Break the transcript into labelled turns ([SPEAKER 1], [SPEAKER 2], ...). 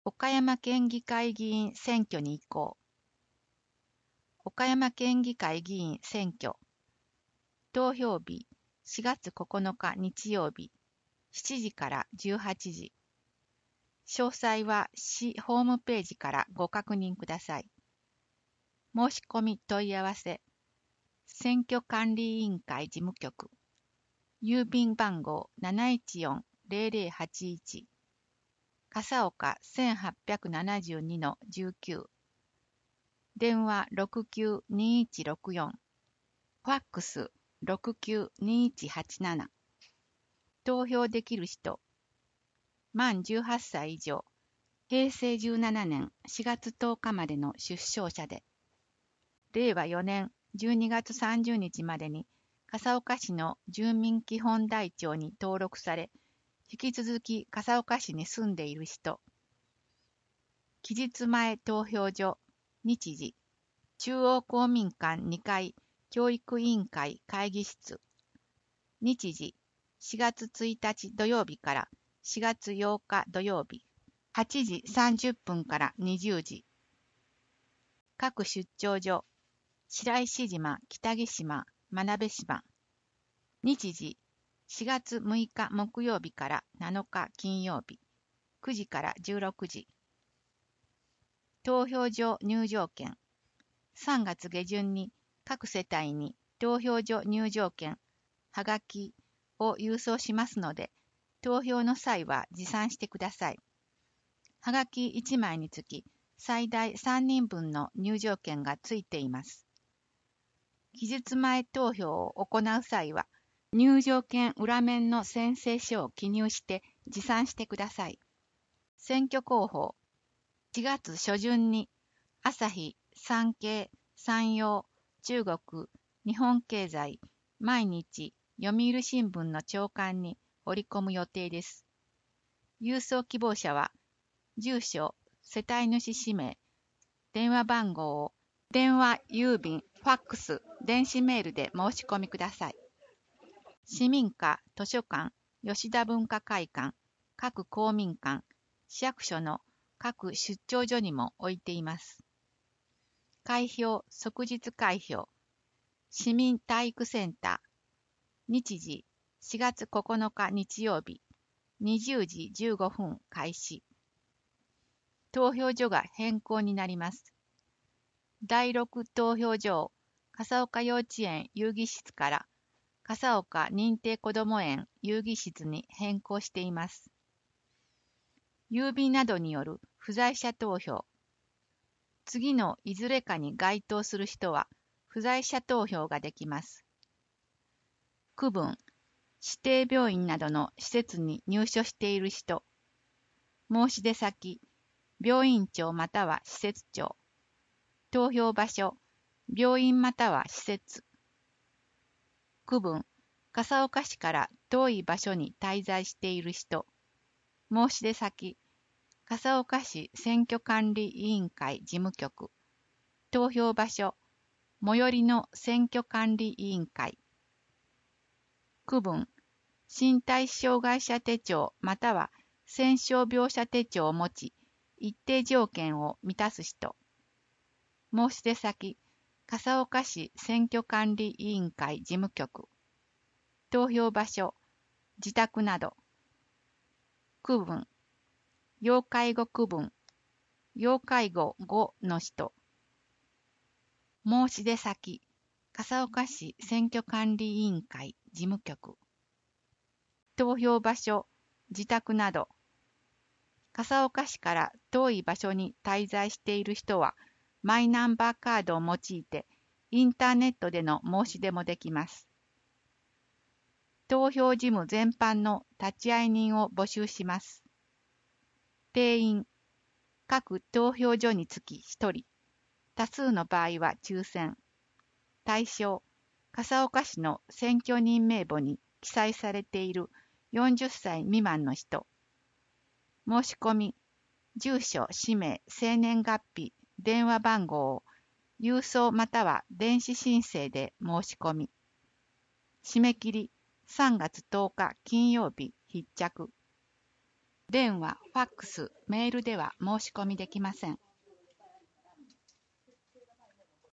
[SPEAKER 1] 岡山県議会議員選挙に移行。岡山県議会議員選挙。投票日4月9日日曜日、7時から18時。詳細は市ホームページからご確認ください。申し込み問い合わせ。選挙管理委員会事務局。郵便番号 714-0081。笠岡 1872-19。電話692164。ファックス692187。投票できる人。満18歳以上。平成17年4月10日までの出生者で。令和4年12月30日までに笠岡市の住民基本台帳に登録され、引き続き笠岡市に住んでいる人。期日前投票所、日時、中央公民館2階教育委員会会議室。日時、4月1日土曜日から4月8日土曜日、8時30分から20時。各出張所、白石島、北木島、真鍋島。日時、4月6日木曜日から7日金曜日、9時から16時。投票所入場券。3月下旬に各世帯に投票所入場券、はがきを郵送しますので、投票の際は持参してください。はがき1枚につき最大3人分の入場券がついています。期日前投票を行う際は、入場券裏面の宣誓書を記入して持参してください。選挙広報。4月初旬に朝日、産経、山陽、中国、日本経済、毎日、読売新聞の朝刊に折り込む予定です。郵送希望者は、住所、世帯主氏名、電話番号を電話、郵便、ファックス、電子メールで申し込みください。市民課、図書館、吉田文化会館、各公民館、市役所の各出張所にも置いています。開票、即日開票。市民体育センター。日時、4月9日日曜日、20時15分開始。投票所が変更になります。第6投票所、笠岡幼稚園遊戯室から笠岡認定こども園遊戯室に変更しています。郵便などによる不在者投票。次のいずれかに該当する人は不在者投票ができます。区分、指定病院などの施設に入所している人。申し出先、病院長または施設長。投票場所、病院または施設。区分、笠岡市から遠い場所に滞在している人。申し出先、笠岡市選挙管理委員会事務局。投票場所、最寄りの選挙管理委員会。区分、身体障害者手帳または戦傷病者手帳を持ち、一定条件を満たす人。申し出先、笠岡市選挙管理委員会事務局。投票場所、自宅など。区分、要介護区分、要介護5の人。申し出先、笠岡市選挙管理委員会事務局。投票場所、自宅など。笠岡市から遠い場所に滞在している人は、マイナンバーカードを用いて、インターネットでの申し出もできます。投票事務全般の立会人を募集します。定員、各投票所につき1人。多数の場合は抽選。対象、笠岡市の選挙人名簿に記載されている40歳未満の人。申し込み、住所、氏名、生年月日、電話番号を郵送または電子申請で申し込み。締め切り3月10日金曜日必着。 電話、ファックス、メールでは申し込みできません。